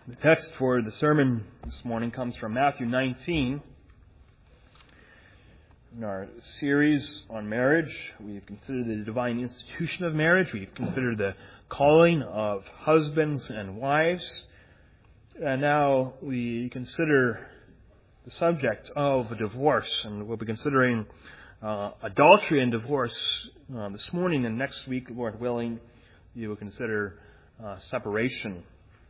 The text for the sermon this morning comes from Matthew 19. In our series on marriage, we've considered the divine institution of marriage. We've considered the calling of husbands and wives. And now we consider the subject of divorce. And we'll be considering adultery and divorce this morning. And next week, Lord willing, we will consider separation.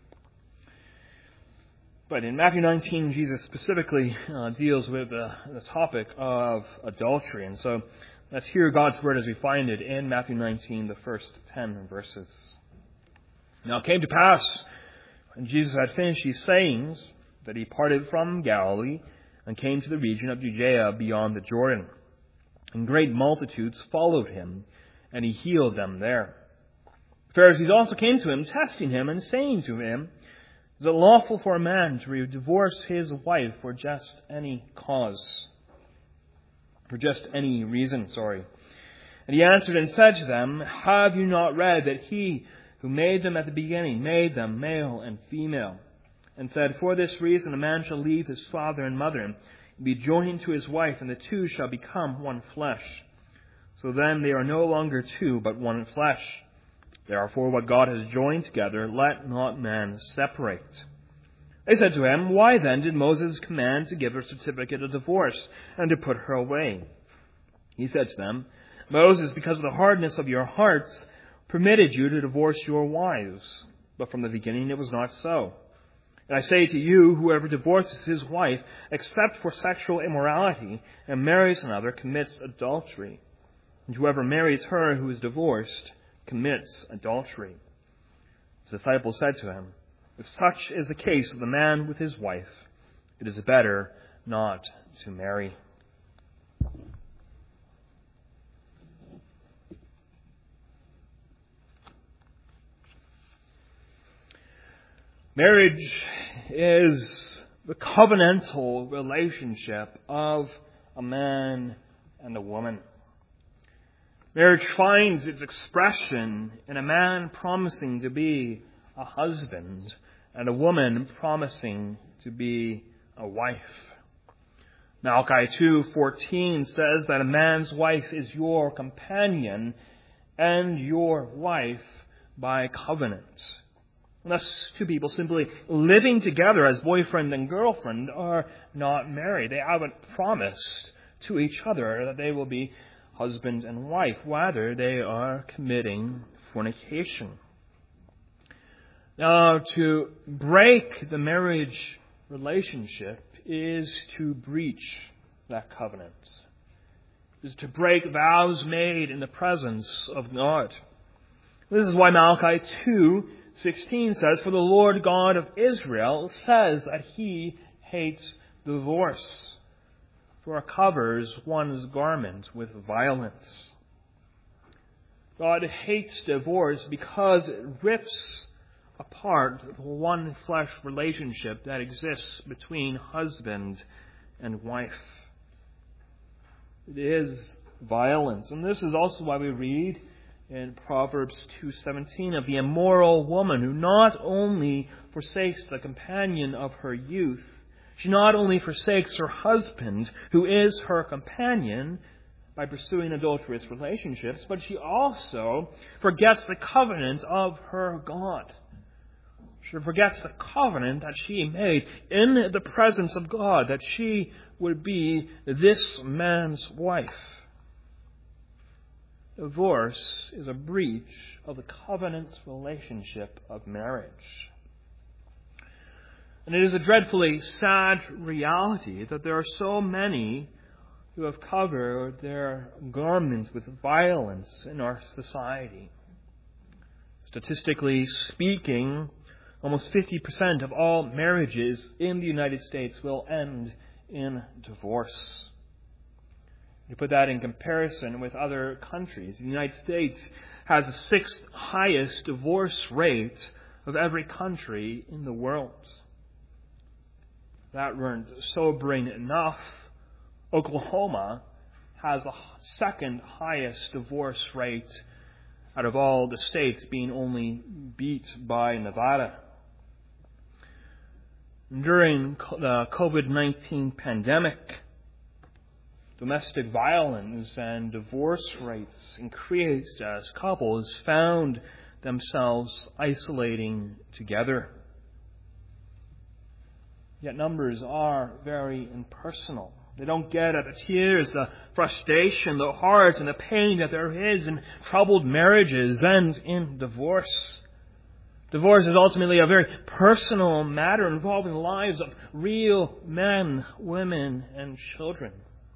But in Matthew 19, Jesus specifically deals with the topic of adultery. And so let's hear God's word as we find it in Matthew 19, the first 10 verses. Now it came to pass, when Jesus had finished these sayings, that he parted from Galilee and came to the region of Judea beyond the Jordan. And great multitudes followed him, and he healed them there. The Pharisees also came to him, testing him and saying to him, "Is it lawful for a man to divorce his wife for just any cause?" For just any reason, And he answered and said to them, "Have you not read that he who made them at the beginning made them male and female? And said, for this reason a man shall leave his father and mother and be joined to his wife, and the two shall become one flesh. So then they are no longer two, but one flesh. Therefore, what God has joined together, let not man separate." They said to him, "Why then did Moses command to give her a certificate of divorce and to put her away?" He said to them, "Moses, because of the hardness of your hearts, permitted you to divorce your wives. But from the beginning it was not so. And I say to you, whoever divorces his wife, except for sexual immorality, and marries another, commits adultery. And whoever marries her who is divorced commits adultery." His disciples said to him, "If such is the case of the man with his wife, it is better not to marry." Marriage is the covenantal relationship of a man and a woman. Marriage finds its expression in a man promising to be a husband and a woman promising to be a wife. Malachi 2:14 says that a man's wife is your companion and your wife by covenant. And thus, two people simply living together as boyfriend and girlfriend are not married. They haven't promised to each other that they will be husband and wife. Rather, they are committing fornication. Now, to break the marriage relationship is to breach that covenant. It is to break vows made in the presence of God. This is why Malachi 2:16 says, "For the Lord God of Israel says that he hates divorce, for it covers one's garment with violence." God hates divorce because it rips apart the one flesh relationship that exists between husband and wife. It is violence. And this is also why we read in Proverbs 2:17 of the immoral woman who not only forsakes the companion of her youth, she not only forsakes her husband, who is her companion, by pursuing adulterous relationships, but she also forgets the covenant of her God. She forgets the covenant that she made in the presence of God, that she would be this man's wife. Divorce is a breach of the covenant relationship of marriage. And it is a dreadfully sad reality that there are so many who have covered their garments with violence in our society. Statistically speaking, almost 50% of all marriages in the United States will end in divorce. You put that in comparison with other countries. The United States has the 6th highest divorce rate of every country in the world. That weren't sobering enough, Oklahoma has the 2nd highest divorce rate out of all the states, being only beat by Nevada. During the COVID-19 pandemic, domestic violence and divorce rates increased as couples found themselves isolating together. Yet numbers are very impersonal. They don't get at the tears, the frustration, the heart, and the pain that there is in troubled marriages and in divorce. Divorce is ultimately a very personal matter involving the lives of real men, women, and children.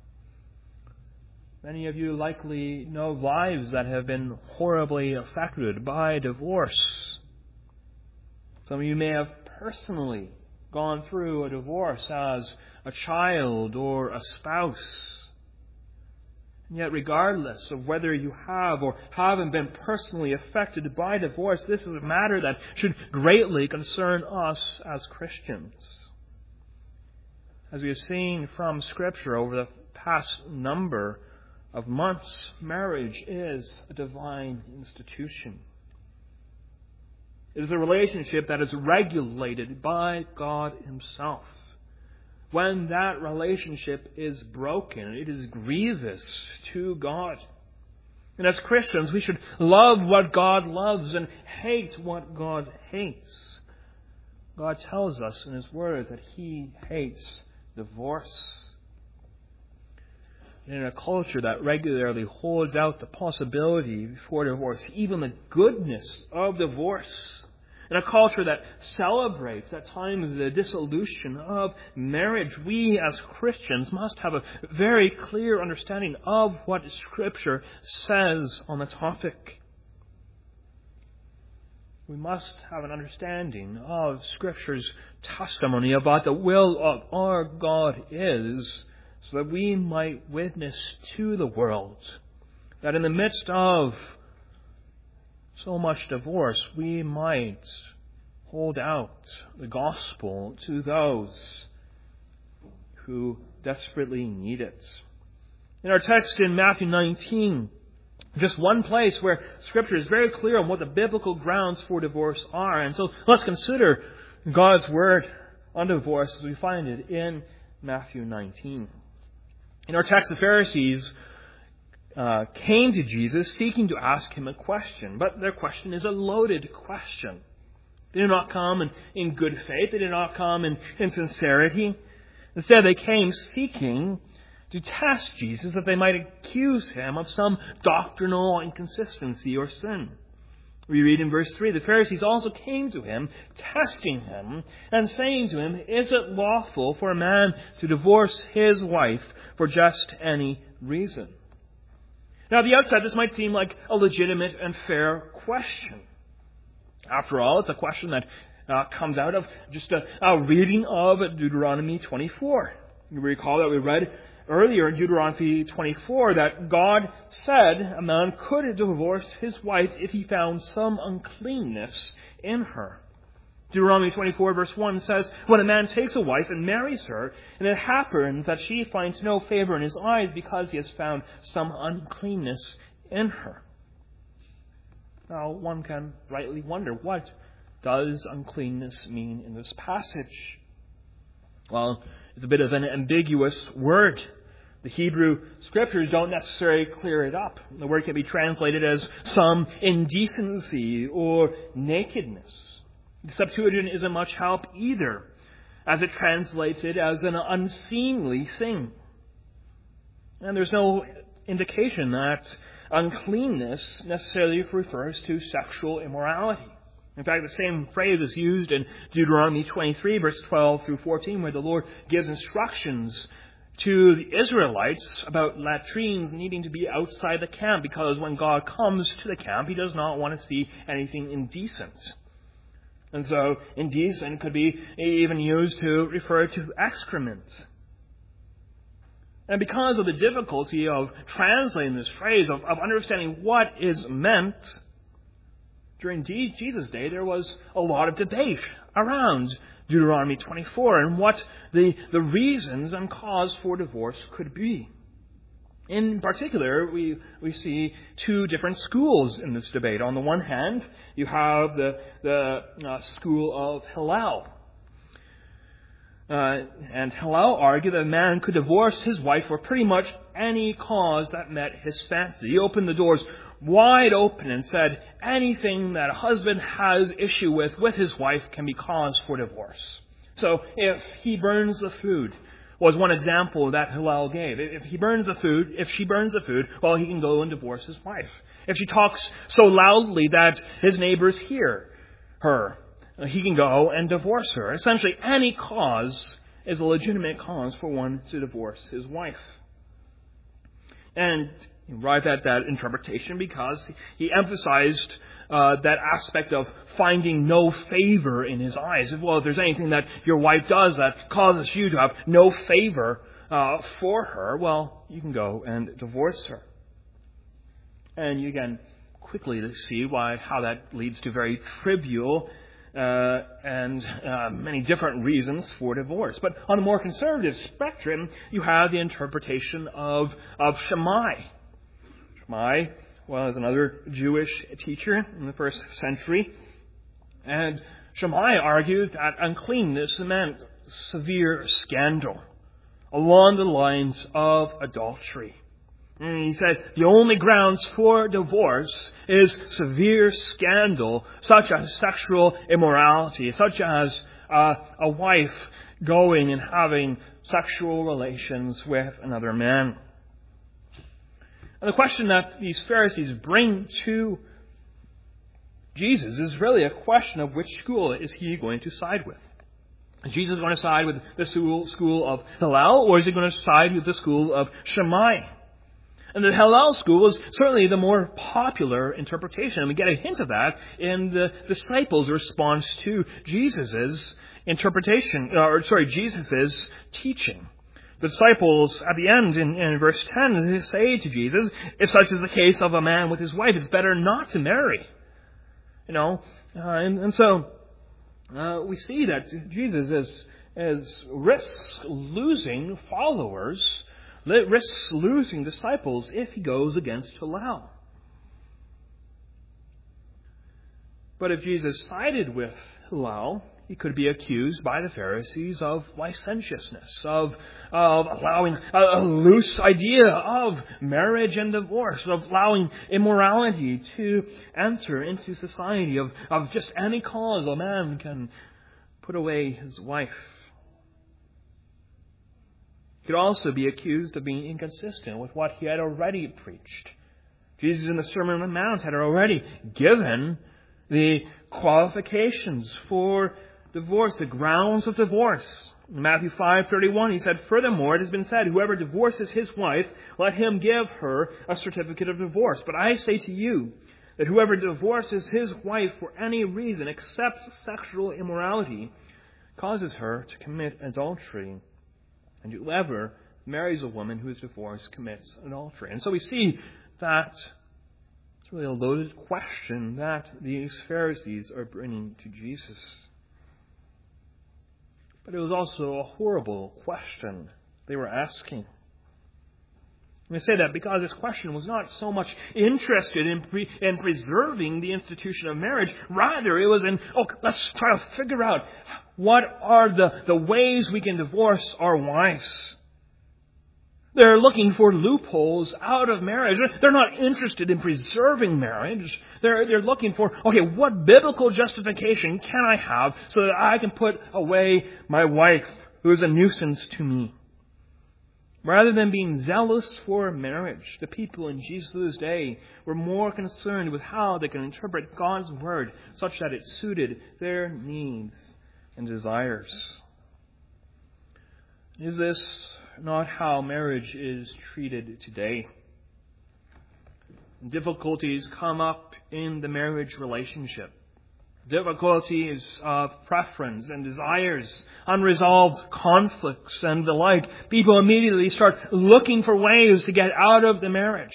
Many of you likely know lives that have been horribly affected by divorce. Some of you may have personally gone through a divorce as a child or a spouse. And yet, regardless of whether you have or haven't been personally affected by divorce, this is a matter that should greatly concern us as Christians. As we have seen from Scripture over the past number of months, marriage is a divine institution. It is a relationship that is regulated by God Himself. When that relationship is broken, it is grievous to God. And as Christians, we should love what God loves and hate what God hates. God tells us in His Word that He hates divorce. In a culture that regularly holds out the possibility for divorce, even the goodness of divorce, in a culture that celebrates at times the dissolution of marriage, we as Christians must have a very clear understanding of what Scripture says on the topic. We must have an understanding of Scripture's testimony about the will of our God is, so that we might witness to the world that in the midst of so much divorce, we might hold out the gospel to those who desperately need it. In our text in Matthew 19, just one place where Scripture is very clear on what the biblical grounds for divorce are. And so let's consider God's Word on divorce as we find it in Matthew 19. In our text, the Pharisees came to Jesus seeking to ask Him a question. But their question is a loaded question. They did not come in good faith. They did not come in sincerity. Instead, they came seeking to test Jesus that they might accuse Him of some doctrinal inconsistency or sin. We read in verse 3, the Pharisees also came to Him, testing Him, and saying to Him, "Is it lawful for a man to divorce his wife for just any reason?" Now, at the outset, this might seem like a legitimate and fair question. After all, it's a question that comes out of just a reading of Deuteronomy 24. You recall that we read earlier in Deuteronomy 24 that God said a man could divorce his wife if he found some uncleanness in her. Deuteronomy 24 verse 1 says, "When a man takes a wife and marries her, and it happens that she finds no favor in his eyes because he has found some uncleanness in her." Now, one can rightly wonder, what does uncleanness mean in this passage? Well, it's a bit of an ambiguous word. The Hebrew Scriptures don't necessarily clear it up. The word can be translated as some indecency or nakedness. The Septuagint isn't much help either, as it translates it as an unseemly thing. And there's no indication that uncleanness necessarily refers to sexual immorality. In fact, the same phrase is used in Deuteronomy 23, verse 12 through 14, where the Lord gives instructions to the Israelites about latrines needing to be outside the camp, because when God comes to the camp, He does not want to see anything indecent. And so, indecent could be even used to refer to excrement. And because of the difficulty of translating this phrase, of understanding what is meant, during Jesus' day there was a lot of debate around Deuteronomy 24 and what the reasons and cause for divorce could be. In particular, we see two different schools in this debate. On the one hand, you have the school of Hillel. And Hillel argued that a man could divorce his wife for pretty much any cause that met his fancy. He opened the doors wide open and said anything that a husband has issue with his wife can be cause for divorce. So if he burns the food, was one example that Hillel gave. If she burns the food, well, he can go and divorce his wife. If she talks so loudly that his neighbors hear her, he can go and divorce her. Essentially, any cause is a legitimate cause for one to divorce his wife. And he arrived at that interpretation because he emphasized that aspect of finding no favor in his eyes. Well, if there's anything that your wife does that causes you to have no favor for her, well, you can go and divorce her. And you can quickly see how that leads to very trivial and many different reasons for divorce. But on a more conservative spectrum, you have the interpretation of Shammai. Shammai was another Jewish teacher in the first century. And Shammai argued that uncleanness meant severe scandal along the lines of adultery. And he said the only grounds for divorce is severe scandal, such as sexual immorality, such as a wife going and having sexual relations with another man. And the question that these Pharisees bring to Jesus is really a question of which school is he going to side with. Is Jesus going to side with the school of Hillel, or is he going to side with the school of Shammai? And the Hillel school was certainly the more popular interpretation. And we get a hint of that in the disciples' response to Jesus' teaching. The disciples, at the end, in verse 10, they say to Jesus, if such is the case of a man with his wife, it's better not to marry. So we see that Jesus risks losing followers, risks losing disciples if he goes against Hillel. But if Jesus sided with Hillel, he could be accused by the Pharisees of licentiousness, of allowing a loose idea of marriage and divorce, of allowing immorality to enter into society, of just any cause a man can put away his wife. He could also be accused of being inconsistent with what he had already preached. Jesus in the Sermon on the Mount had already given the qualifications for divorce, the grounds of divorce. In Matthew 5:31, he said, furthermore, it has been said, whoever divorces his wife, let him give her a certificate of divorce. But I say to you that whoever divorces his wife for any reason except sexual immorality causes her to commit adultery. And whoever marries a woman who is divorced commits adultery. And so we see that it's really a loaded question that these Pharisees are bringing to Jesus. But it was also a horrible question they were asking. And I say that because this question was not so much interested in preserving the institution of marriage. Rather, it was let's try to figure out what are the ways we can divorce our wives. They're looking for loopholes out of marriage. They're not interested in preserving marriage. They're looking for, what biblical justification can I have so that I can put away my wife who is a nuisance to me? Rather than being zealous for marriage, the people in Jesus' day were more concerned with how they can interpret God's word such that it suited their needs and desires. Is this not how marriage is treated today? Difficulties come up in the marriage relationship. Difficulties of preference and desires, unresolved conflicts and the like. People immediately start looking for ways to get out of the marriage.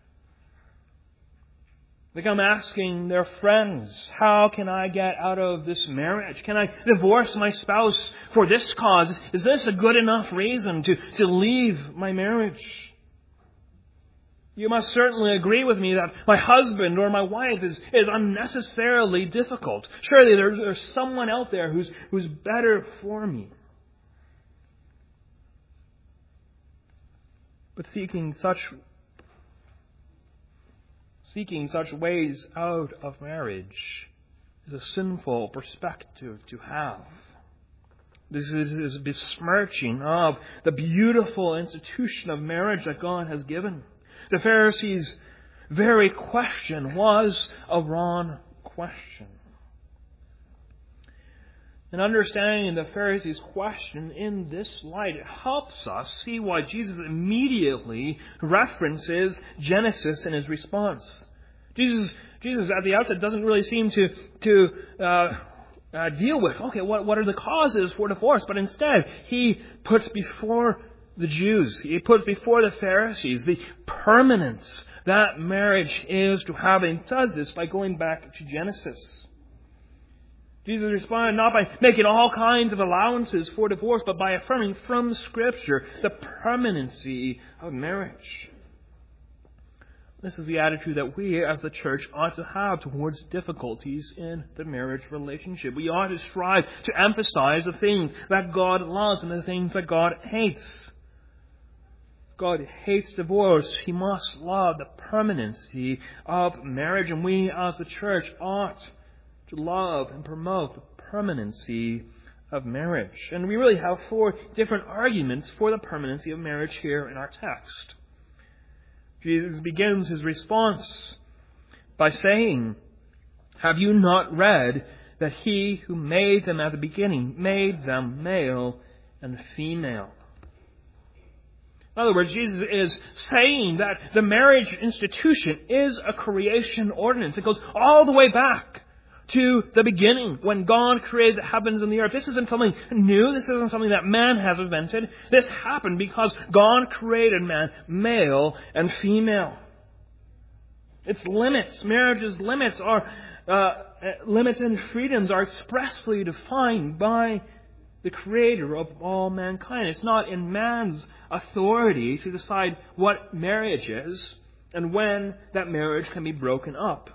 They come asking their friends, how can I get out of this marriage? Can I divorce my spouse for this cause? Is this a good enough reason to leave my marriage? You must certainly agree with me that my husband or my wife is unnecessarily difficult. Surely there's someone out there who's better for me. But seeking such ways out of marriage is a sinful perspective to have. This is besmirching of the beautiful institution of marriage that God has given. The Pharisees' very question was a wrong question. And understanding the Pharisees' question in this light, it helps us see why Jesus immediately references Genesis in his response. Jesus at the outset doesn't really seem to deal with, what are the causes for divorce? But instead, he puts before the Jews, he puts before the Pharisees the permanence that marriage is to have, and does this by going back to Genesis. Jesus responded not by making all kinds of allowances for divorce, but by affirming from Scripture the permanency of marriage. This is the attitude that we as the church ought to have towards difficulties in the marriage relationship. We ought to strive to emphasize the things that God loves and the things that God hates. God hates divorce. He must love the permanency of marriage, and we as the church ought to love and promote the permanency of marriage. And we really have 4 different arguments for the permanency of marriage here in our text. Jesus begins his response by saying, "Have you not read that he who made them at the beginning made them male and female?" In other words, Jesus is saying that the marriage institution is a creation ordinance. It goes all the way back to the beginning, when God created the heavens and the earth. This isn't something new. This isn't something that man has invented. This happened because God created man male and female. Its limits, marriage's limits are limits and freedoms are expressly defined by the Creator of all mankind. It's not in man's authority to decide what marriage is and when that marriage can be broken up.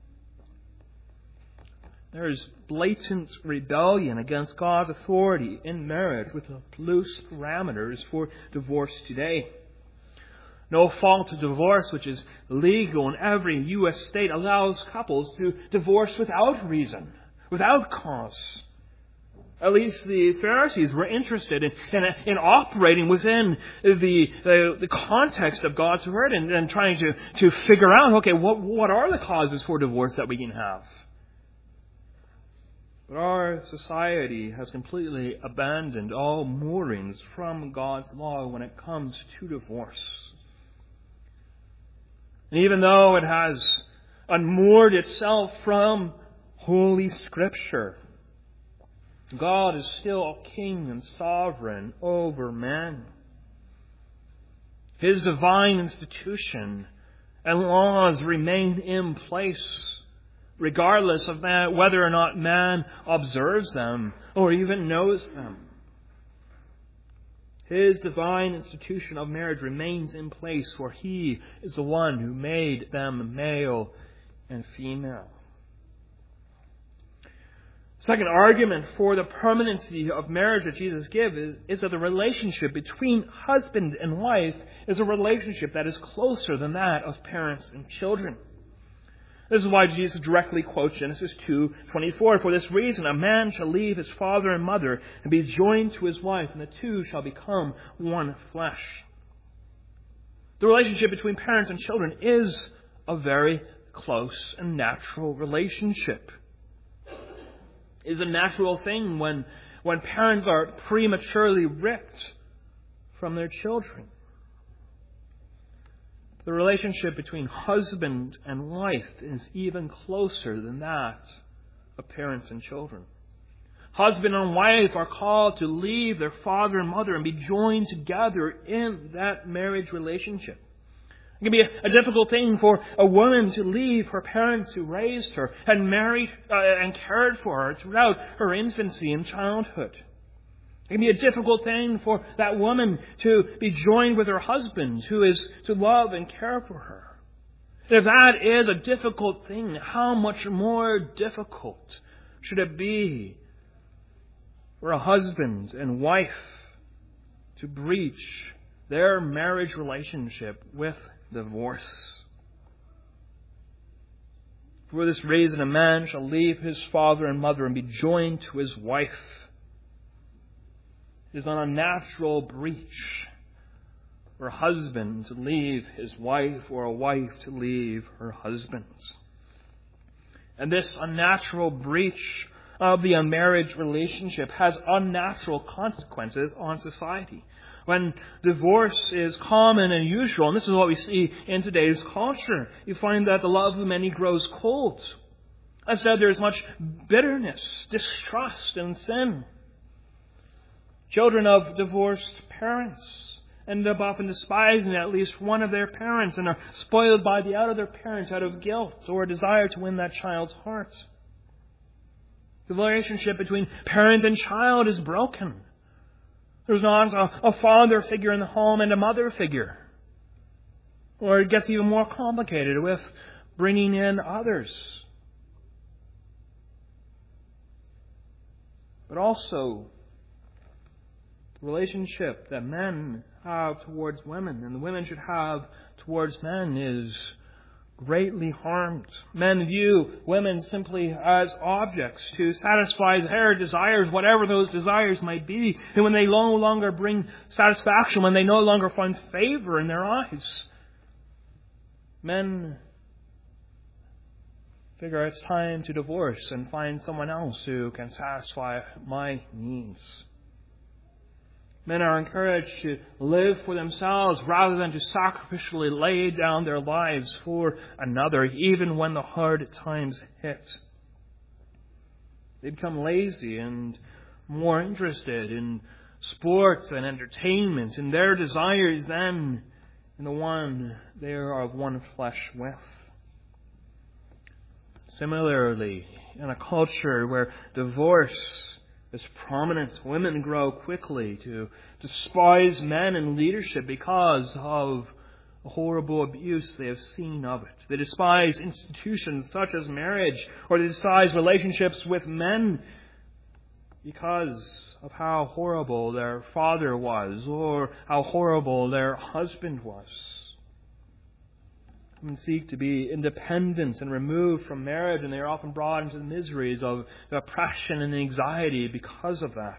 There is blatant rebellion against God's authority in marriage with loose parameters for divorce today. No fault divorce, which is legal in every U.S. state, allows couples to divorce without reason, without cause. At least the Pharisees were interested in operating within the context of God's Word and trying to figure out, what are the causes for divorce that we can have? But our society has completely abandoned all moorings from God's law when it comes to divorce. And even though it has unmoored itself from Holy Scripture, God is still king and sovereign over man. His divine institution and laws remain in place, regardless of whether or not man observes them or even knows them. His divine institution of marriage remains in place, for He is the one who made them male and female. Second argument for the permanency of marriage that Jesus gives is that the relationship between husband and wife is a relationship that is closer than that of parents and children. This is why Jesus directly quotes Genesis 2:24. "For this reason, a man shall leave his father and mother and be joined to his wife, and the two shall become one flesh." The relationship between parents and children is a very close and natural relationship. It is a natural thing when parents are prematurely ripped from their children. The relationship between husband and wife is even closer than that of parents and children. Husband and wife are called to leave their father and mother and be joined together in that marriage relationship. It can be a difficult thing for a woman to leave her parents who raised her and married and cared for her throughout her infancy and childhood. It can be a difficult thing for that woman to be joined with her husband who is to love and care for her. And if that is a difficult thing, how much more difficult should it be for a husband and wife to breach their marriage relationship with divorce. For this reason, a man shall leave his father and mother and be joined to his wife. It is not a natural breach for a husband to leave his wife or a wife to leave her husband. And this unnatural breach of the marriage relationship has unnatural consequences on society. When divorce is common and usual, and this is what we see in today's culture, you find that the love of many grows cold. Instead, there is much bitterness, distrust, and sin. Children of divorced parents end up often despising at least one of their parents and are spoiled by the other parent out of guilt or desire to win that child's heart. The relationship between parent and child is broken. There's not a father figure in the home and a mother figure. Or it gets even more complicated with bringing in others. But also, the relationship that men have towards women and the women should have towards men is greatly harmed. Men view women simply as objects to satisfy their desires, whatever those desires might be. And when they no longer bring satisfaction, when they no longer find favor in their eyes, men figure it's time to divorce and find someone else who can satisfy my needs. Men are encouraged to live for themselves rather than to sacrificially lay down their lives for another, even when the hard times hit. They become lazy and more interested in sports and entertainment and their desires than in the one they are of one flesh with. Similarly, in a culture where divorce is prominent, women grow quickly to despise men in leadership because of the horrible abuse they have seen of it. They despise institutions such as marriage, or they despise relationships with men because of how horrible their father was or how horrible their husband was. Women seek to be independent and removed from marriage, and they are often brought into the miseries of oppression and anxiety because of that.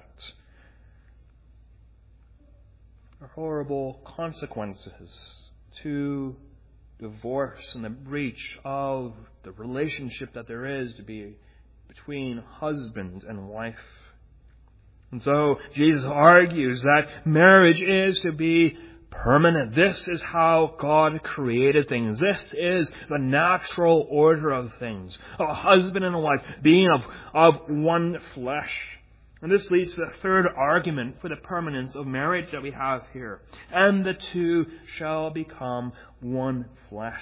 There are horrible consequences to divorce and the breach of the relationship that there is to be between husband and wife. And so Jesus argues that marriage is to be permanent. This is how God created things. This is the natural order of things. A husband and a wife being of one flesh. And this leads to the third argument for the permanence of marriage that we have here. And the two shall become one flesh.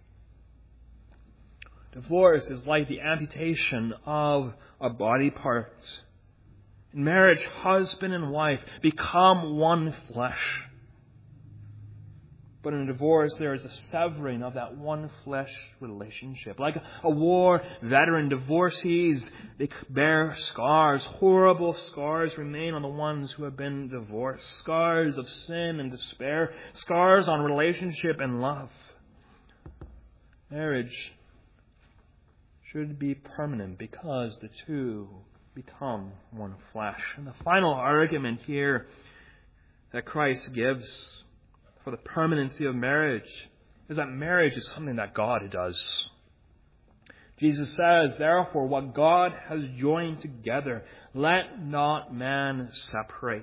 Divorce is like the amputation of a body part. In marriage, husband and wife become one flesh. But in a divorce, there is a severing of that one flesh relationship. Like a war veteran, divorcees, they bear scars. Horrible scars remain on the ones who have been divorced. Scars of sin and despair. Scars on relationship and love. Marriage should be permanent because the two become one flesh. And the final argument here that Christ gives for the permanency of marriage is that marriage is something that God does. Jesus says, therefore, what God has joined together, let not man separate.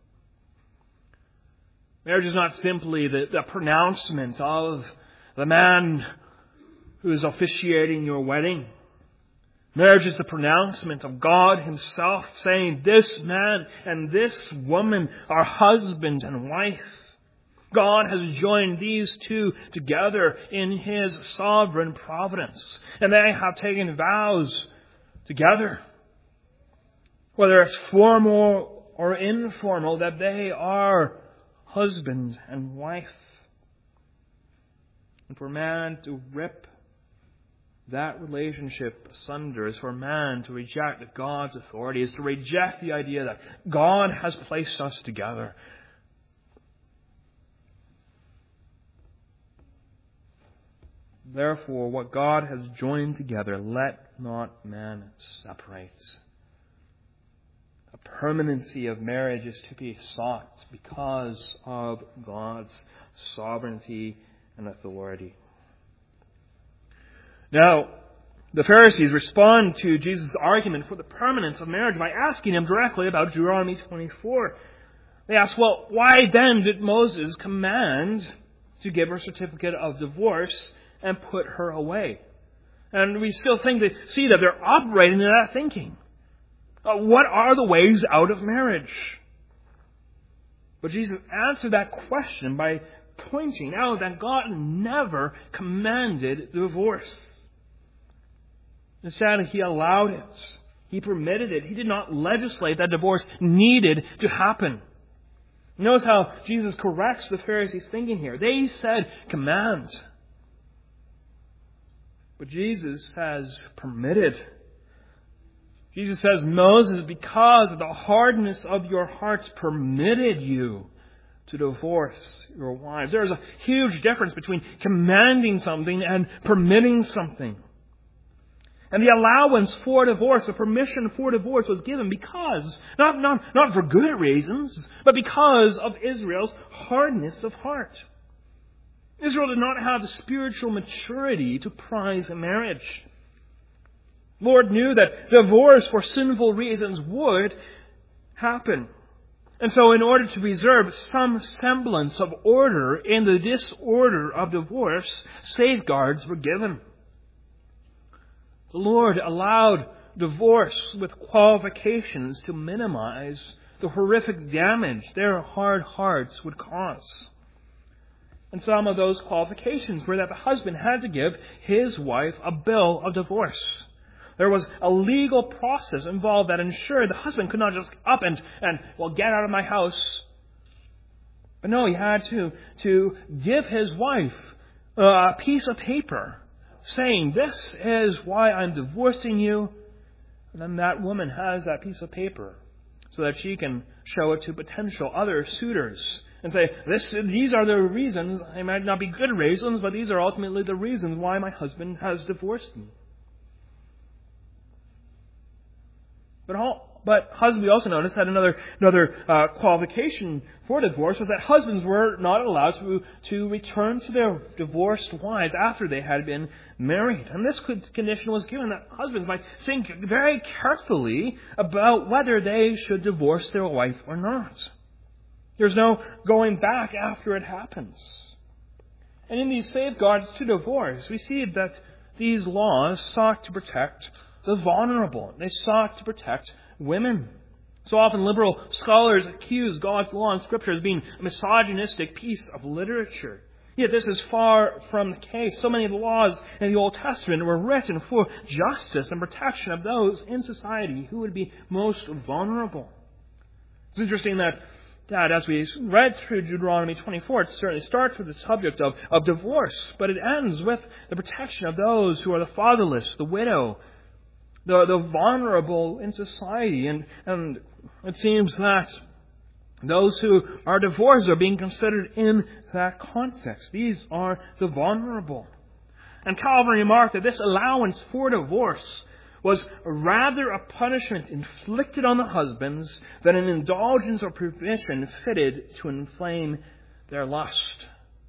Marriage is not simply the pronouncement of the man who is officiating your wedding. Marriage is the pronouncement of God Himself saying, this man and this woman are husband and wife. God has joined these two together in His sovereign providence. And they have taken vows together, whether it's formal or informal, that they are husband and wife. And for man to rip that relationship asunder is for man to reject God's authority, is to reject the idea that God has placed us together. Therefore, what God has joined together, let not man separate. The permanency of marriage is to be sought because of God's sovereignty and authority. Now, the Pharisees respond to Jesus' argument for the permanence of marriage by asking him directly about Deuteronomy 24. They ask, well, why then did Moses command to give her a certificate of divorce and put her away? And we still see that they're operating in that thinking. What are the ways out of marriage? But Jesus answered that question by pointing out that God never commanded divorce. Instead, He allowed it. He permitted it. He did not legislate that divorce needed to happen. Notice how Jesus corrects the Pharisees' thinking here. They said command. But Jesus says permitted. Jesus says, Moses, because of the hardness of your hearts, permitted you to divorce your wives. There is a huge difference between commanding something and permitting something. And the allowance for divorce, the permission for divorce was given because, not for good reasons, but because of Israel's hardness of heart. Israel did not have the spiritual maturity to prize a marriage. The Lord knew that divorce for sinful reasons would happen. And so in order to preserve some semblance of order in the disorder of divorce, safeguards were given. The Lord allowed divorce with qualifications to minimize the horrific damage their hard hearts would cause. And some of those qualifications were that the husband had to give his wife a bill of divorce. There was a legal process involved that ensured the husband could not just up and get out of my house. But no, he had to give his wife a piece of paper saying, this is why I'm divorcing you. And then that woman has that piece of paper so that she can show it to potential other suitors and say, these are the reasons. They might not be good reasons, but these are ultimately the reasons why my husband has divorced me. But husbands, we also noticed, had another qualification for divorce was that husbands were not allowed to return to their divorced wives after they had been married. And this condition was given that husbands might think very carefully about whether they should divorce their wife or not. There's no going back after it happens. And in these safeguards to divorce, we see that these laws sought to protect the vulnerable. They sought to protect women. So often liberal scholars accuse God's law and Scripture as being a misogynistic piece of literature. Yet this is far from the case. So many of the laws in the Old Testament were written for justice and protection of those in society who would be most vulnerable. It's interesting that as we read through Deuteronomy 24, it certainly starts with the subject of divorce, but it ends with the protection of those who are the fatherless, the widow, the vulnerable in society. And it seems that those who are divorced are being considered in that context. These are the vulnerable. And Calvin remarked that this allowance for divorce was rather a punishment inflicted on the husbands than an indulgence or provision fitted to inflame their lust.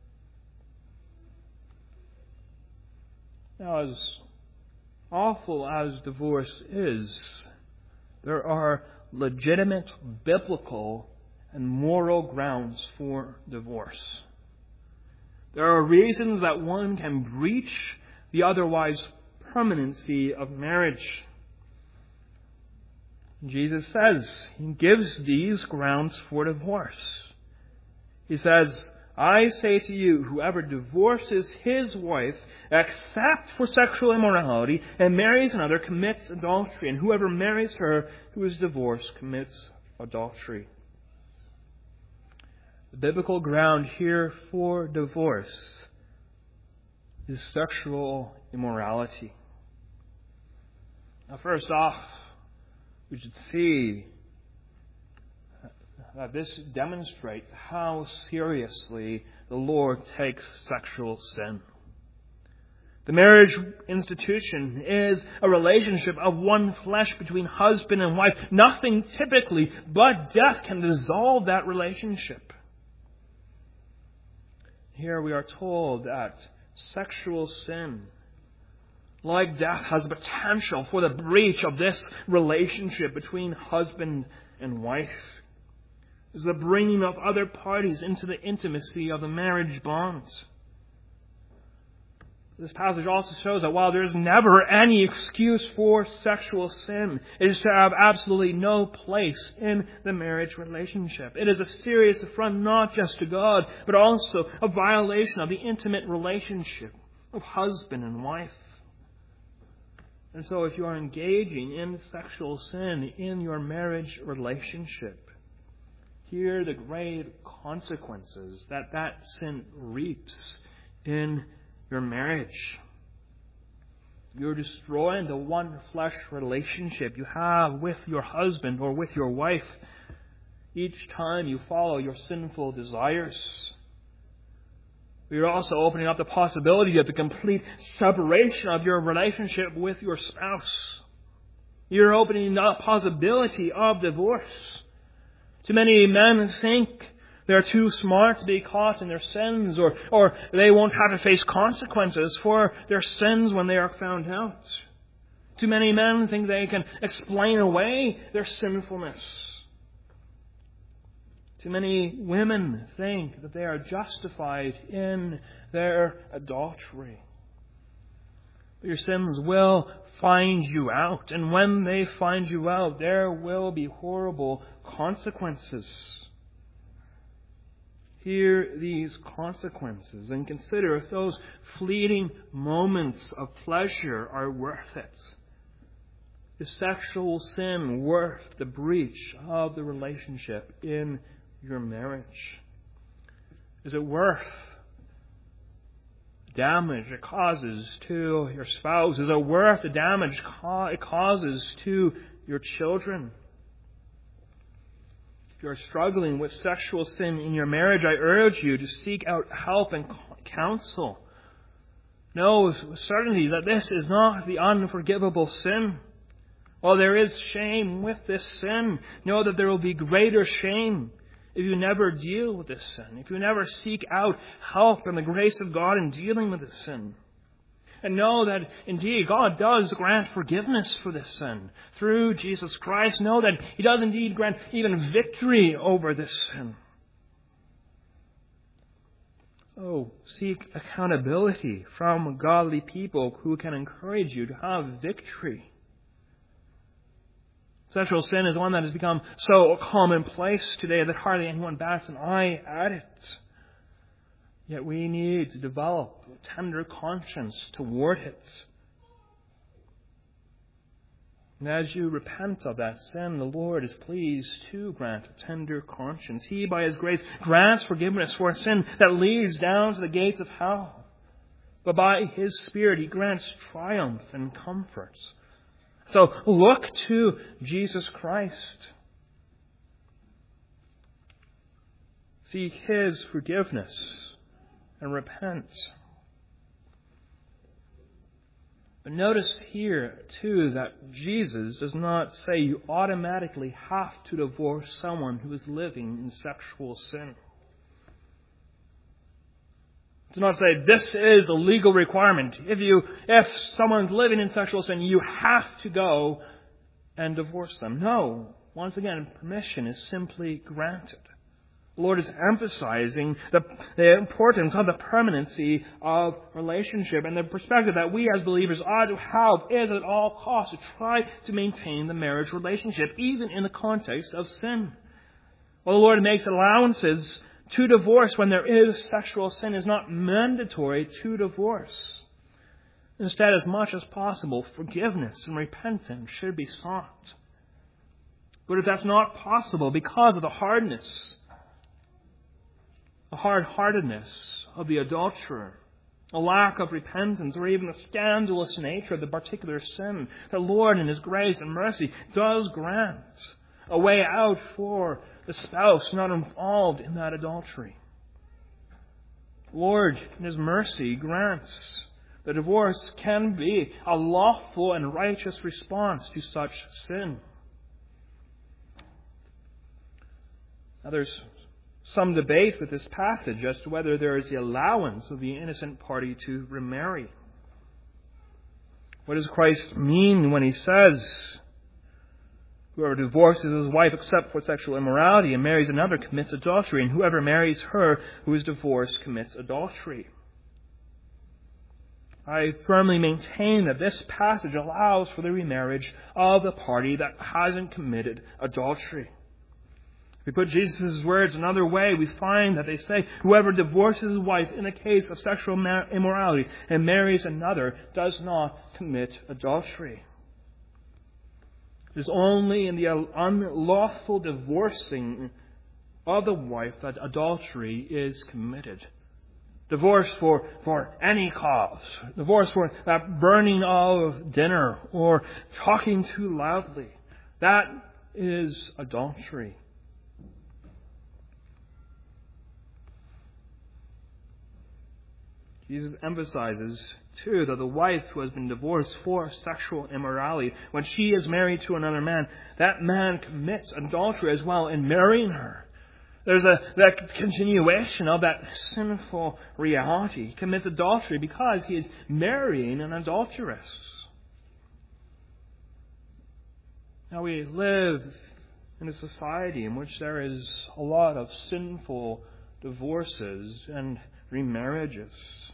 Now, as awful as divorce is, there are legitimate biblical and moral grounds for divorce. There are reasons that one can breach the otherwise permanency of marriage. Jesus says, He gives these grounds for divorce. He says, I say to you, whoever divorces his wife, except for sexual immorality, and marries another, commits adultery. And whoever marries her who is divorced commits adultery. The biblical ground here for divorce is sexual immorality. Now, first off, we should see that this demonstrates how seriously the Lord takes sexual sin. The marriage institution is a relationship of one flesh between husband and wife. Nothing typically but death can dissolve that relationship. Here we are told that sexual sin, like death, has the potential for the breach of this relationship between husband and wife. It's the bringing of other parties into the intimacy of the marriage bond. This passage also shows that while there is never any excuse for sexual sin, it is to have absolutely no place in the marriage relationship. It is a serious affront not just to God, but also a violation of the intimate relationship of husband and wife. And so if you are engaging in sexual sin in your marriage relationship, here are the grave consequences that sin reaps in your marriage. You're destroying the one flesh relationship you have with your husband or with your wife each time you follow your sinful desires. You're also opening up the possibility of the complete separation of your relationship with your spouse. You're opening up the possibility of divorce. Too many men think they're too smart to be caught in their sins, or they won't have to face consequences for their sins when they are found out. Too many men think they can explain away their sinfulness. Too many women think that they are justified in their adultery. But your sins will find you out, and when they find you out, there will be horrible consequences. Hear these consequences and consider if those fleeting moments of pleasure are worth it. Is sexual sin worth the breach of the relationship in your marriage? Is it worth damage it causes to your spouse? Is it worth the damage it causes to your children? If you are struggling with sexual sin in your marriage, I urge you to seek out help and counsel. Know with certainty that this is not the unforgivable sin. While there is shame with this sin, know that there will be greater shame if you never deal with this sin, if you never seek out help and the grace of God in dealing with this sin. And know that indeed God does grant forgiveness for this sin through Jesus Christ. Know that He does indeed grant even victory over this sin. So seek accountability from godly people who can encourage you to have victory. Sexual sin is one that has become so commonplace today that hardly anyone bats an eye at it. Yet we need to develop a tender conscience toward it. And as you repent of that sin, the Lord is pleased to grant a tender conscience. He, by His grace, grants forgiveness for sin that leads down to the gates of hell. But by His Spirit, He grants triumph and comfort. So look to Jesus Christ. Seek His forgiveness and repent. But notice here, too, that Jesus does not say you automatically have to divorce someone who is living in sexual sin. It does not say this is a legal requirement. If someone's living in sexual sin, you have to go and divorce them. No. Once again, permission is simply granted. The Lord is emphasizing the importance of the permanency of relationship, and the perspective that we as believers ought to have is at all costs to try to maintain the marriage relationship, even in the context of sin. While the Lord makes allowances to divorce when there is sexual sin, is not mandatory to divorce. Instead, as much as possible, forgiveness and repentance should be sought. But if that's not possible because of the hard-heartedness of the adulterer, a lack of repentance, or even the scandalous nature of the particular sin, the Lord in His grace and mercy does grant a way out for the spouse not involved in that adultery. The Lord in His mercy grants The divorce can be a lawful and righteous response to such sin. Now, there's some debate with this passage as to whether there is the allowance of the innocent party to remarry. What does Christ mean when he says, whoever divorces his wife except for sexual immorality and marries another commits adultery, and whoever marries her who is divorced commits adultery? I firmly maintain that this passage allows for the remarriage of the party that hasn't committed adultery. If we put Jesus' words another way, we find that they say, whoever divorces his wife in the case of sexual immorality and marries another does not commit adultery. It is only in the unlawful divorcing of the wife that adultery is committed. Divorce for any cause. Divorce for that burning of dinner or talking too loudly. That is adultery. Jesus emphasizes, too, that the wife who has been divorced for sexual immorality, when she is married to another man, that man commits adultery as well in marrying her. There's that continuation of that sinful reality. He commits adultery because he is marrying an adulteress. Now, we live in a society in which there is a lot of sinful divorces and remarriages.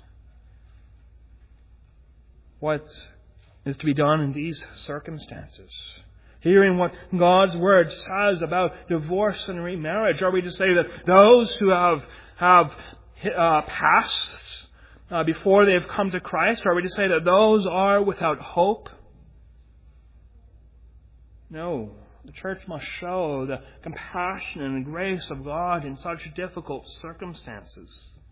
What is to be done in these circumstances? Hearing what God's Word says about divorce and remarriage, are we to say that those who have passed before they have come to Christ, are we to say that those are without hope? No. The church must show the compassion and grace of God in such difficult circumstances.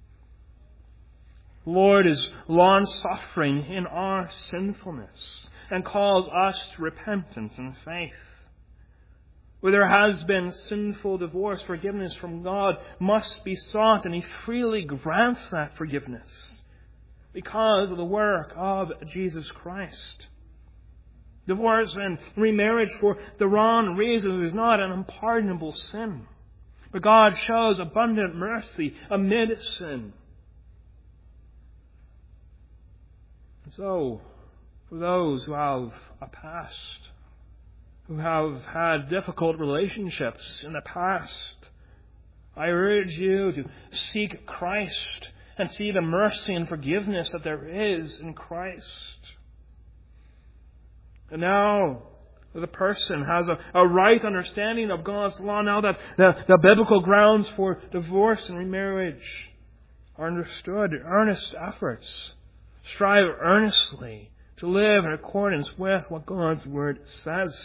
The Lord is long-suffering in our sinfulness and calls us to repentance and faith. Where there has been sinful divorce, forgiveness from God must be sought, and He freely grants that forgiveness because of the work of Jesus Christ. Divorce and remarriage for the wrong reasons is not an unpardonable sin, but God shows abundant mercy amid sin. And so, for those who have a past, who have had difficult relationships in the past, I urge you to seek Christ and see the mercy and forgiveness that there is in Christ. And now, the person has a right understanding of God's law, now that the biblical grounds for divorce and remarriage are understood, earnest efforts. Strive earnestly to live in accordance with what God's Word says.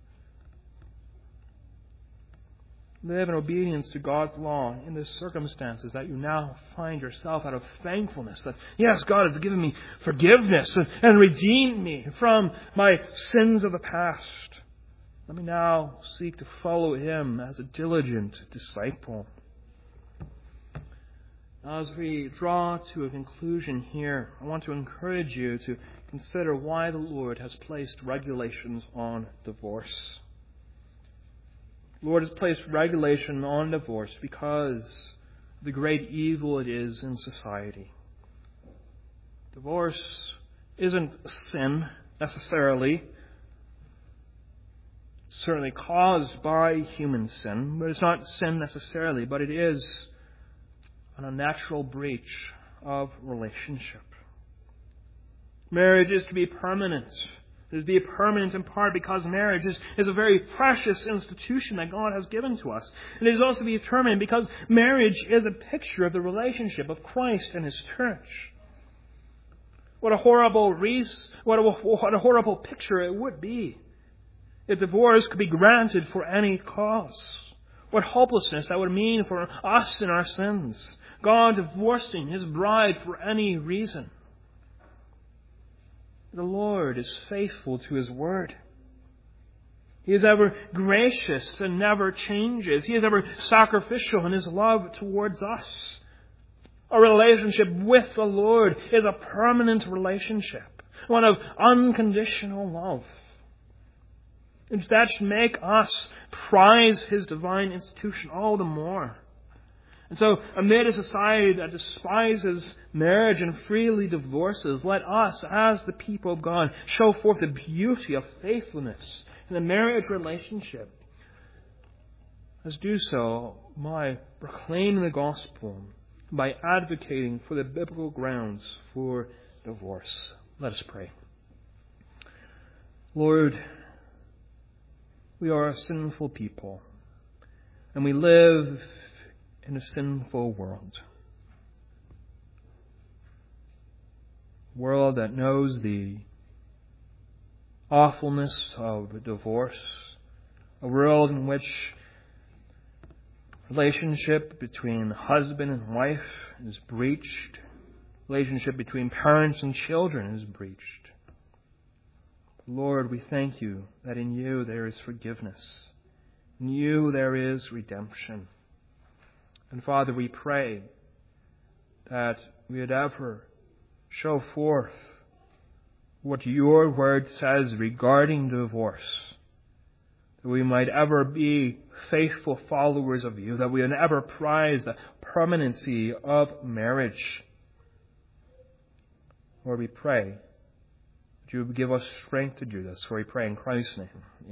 Live in obedience to God's law in the circumstances that you now find yourself, out of thankfulness that, yes, God has given me forgiveness and redeemed me from my sins of the past. Let me now seek to follow Him as a diligent disciple. As we draw to a conclusion here, I want to encourage you to consider why the Lord has placed regulations on divorce. The Lord has placed regulation on divorce because of the great evil it is in society. Divorce isn't sin necessarily. It's certainly caused by human sin, but it's not sin necessarily, but it is an unnatural breach of relationship. Marriage is to be permanent. It is to be permanent in part because marriage is a very precious institution that God has given to us. And it is also to be permanent because marriage is a picture of the relationship of Christ and His church. What a horrible picture it would be if divorce could be granted for any cause. What hopelessness that would mean for us in our sins. God divorcing His bride for any reason. The Lord is faithful to His word. He is ever gracious and never changes. He is ever sacrificial in His love towards us. A relationship with the Lord is a permanent relationship, one of unconditional love. And that should make us prize His divine institution all the more. And so, amid a society that despises marriage and freely divorces, let us, as the people of God, show forth the beauty of faithfulness in the marriage relationship. Let's do so by proclaiming the gospel, by advocating for the biblical grounds for divorce. Let us pray. Lord, we are a sinful people, and we live in a sinful world. A world that knows the awfulness of divorce. A world in which relationship between husband and wife is breached. Relationship between parents and children is breached. Lord, we thank You that in You there is forgiveness. In You there is redemption. And Father, we pray that we would ever show forth what Your word says regarding divorce. That we might ever be faithful followers of You. That we would ever prize the permanency of marriage. Lord, we pray that You would give us strength to do this. For we pray in Christ's name.